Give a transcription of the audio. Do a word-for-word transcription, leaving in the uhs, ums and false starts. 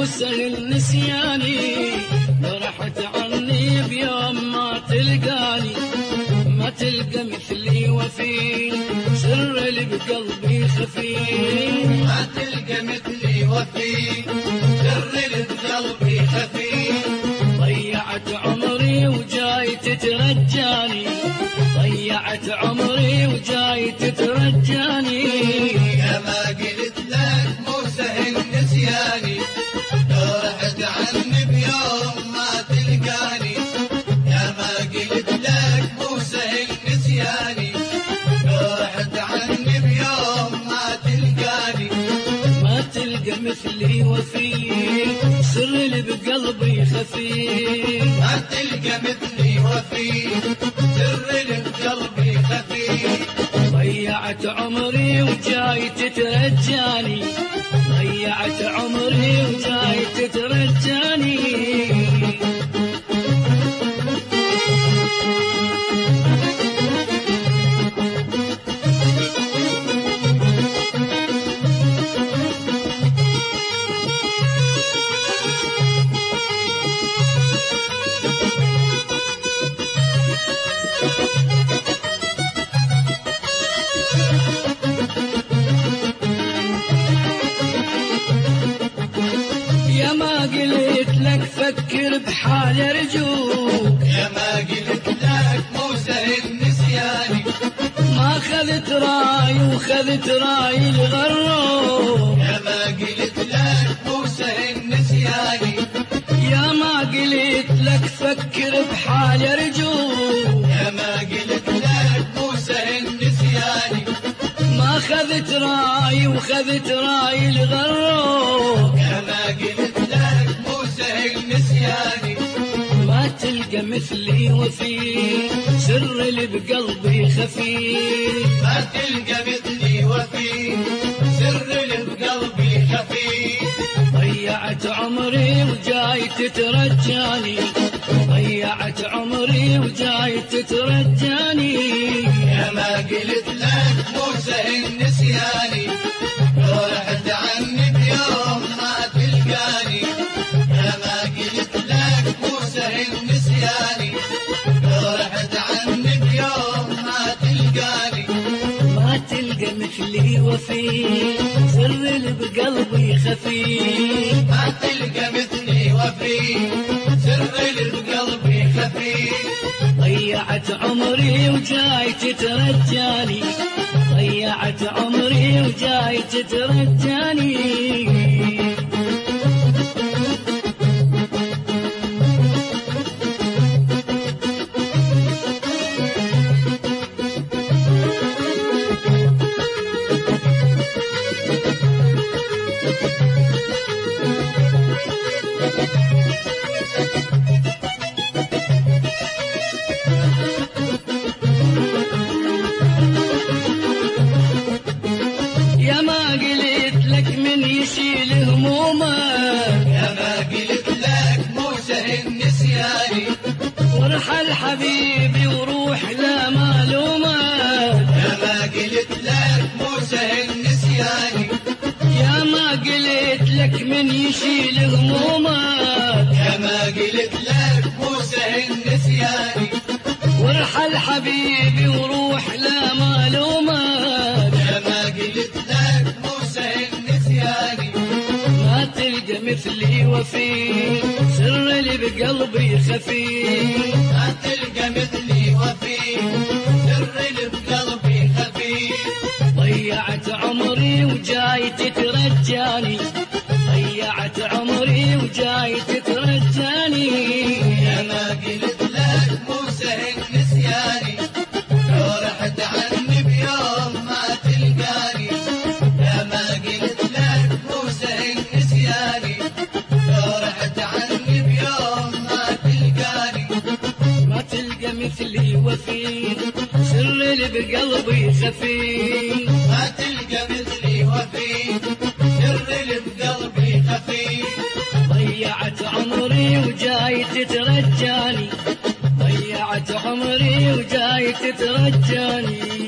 مو سهل نسياني، لو رحت عني بيوم ما تلقاني، ما تلقى مثلي وفي سر اللي بقلبي خفي، ما تلقى مثلي وفي سر اللي بقلبي خفي. ضيعت عمري وجاي تترجاني، ضيعت عمري وجاي تترجاني، يا ما قلت لك مو سهل نسياني، لو رحت عني بيوم ما تلقاني، يا ما قلت لك مو سهل نسياني، لو رحت عني بيوم ما تلقاني، ما تلقى مثلي وفي سر اللي بقلبي خفي، ما تلقى مثلي وفي سر اللي بقلبي خفي. ضيعت عمري وجاي تترجاني، ضيعت عمري وجاي تترجاني. يا ما قلت لك فكر بحال ارجوك، يا ما قلت لك مو سهل نسياني، ما خذت راي وخذت راي الغروب، يا ما قلت لك مو سهل نسياني، يا ما قلت لك فكر بحال ارجوك، يا ما قلت لك مو سهل نسياني، ما خذت راي وخذت راي الغروب، يا ما قلت لك مو سهل نسياني، ما تلقى مثلي وفي سر اللي بقلبي خفي، ما تلقى مثلي وفي سر اللي بقلبي خفي. ضيعت عمري وجاي تترجاني، ضيعت عمري وجاي تترجاني، يا ما قلت لك مو سهل نسياني، لو رحت عني بيوم ما تلقاني، يا ما قلت لك مو سهل نسياني، لو رحت عني بيوم ما تلقاني، ما تلقى مثلي وفي سر اللي بقلبي خفي، ما تلقى مثلي وفي سر اللي بقلبي خفي. ضيعت عمري وجاي تترجاني، ضيعت عمري وجاي تترجاني. يا ما قلت لك من يشيل همومك، يا ما قلت لك مو سهل نسياني، وارحل حبيبي وروح لا مالومك، يا ما قلت لك مو سهل نسياني، يا ما قلت لك من يشيل همومك، يا ما قلت لك مو سهل نسياني، وارحل حبيبي وروح لا مالومك، يا ما قلت لك مو سهل نسياني، ما تلقى مثلي وفي سر اللي بقلبي خفي، ما تلقى مثلي وفي سر اللي بقلبي خفي. ضيعت عمري وجاي تترجاني، ضيعت عمري وجاي تترجاني، يا ما قلت لك مو سهل نسياني، لو رحت عني بيوم ما تلقاني، يا ما قلت لك مو سهل نسياني، لو رحت عني بيوم ما تلقاني، ما تلقى مثلي وفي سر اللي بقلبي خفي، ما تلقى مثلي وفي سر اللي بقلبي خفي. ضيعت عمري وجاي تترجاني، ضيعت عمري وجاي تترجاني.